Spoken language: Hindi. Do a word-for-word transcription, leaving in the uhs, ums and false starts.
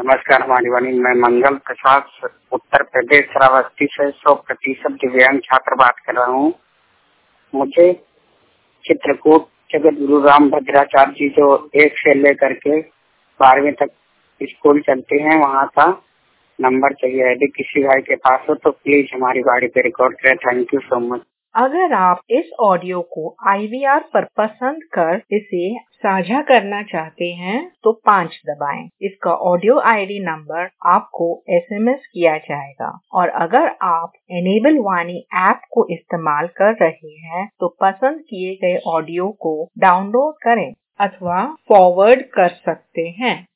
नमस्कार हमारी वाणी, मैं मंगल प्रसाद उत्तर प्रदेश श्रावस्ती से सौ प्रतिशत दिव्यांग छात्र बात कर रहा हूँ। मुझे चित्रकूट जगत गुरु राम भद्राचार्य जी जो एक से लेकर के बारहवीं तक स्कूल चलते हैं वहाँ का नंबर चाहिए। यदि किसी भाई के पास हो तो प्लीज हमारी गाड़ी पे रिकॉर्ड करें। Thank you so much. अगर आप इस ऑडियो को आई वी आर पर पसंद कर इसे साझा करना चाहते हैं तो पाँच दबाएं। इसका ऑडियो आई डी नंबर आपको एस एम एस किया जाएगा। और अगर आप एनेबल वाणी ऐप को इस्तेमाल कर रहे हैं तो पसंद किए गए ऑडियो को डाउनलोड करें अथवा फॉरवर्ड कर सकते हैं।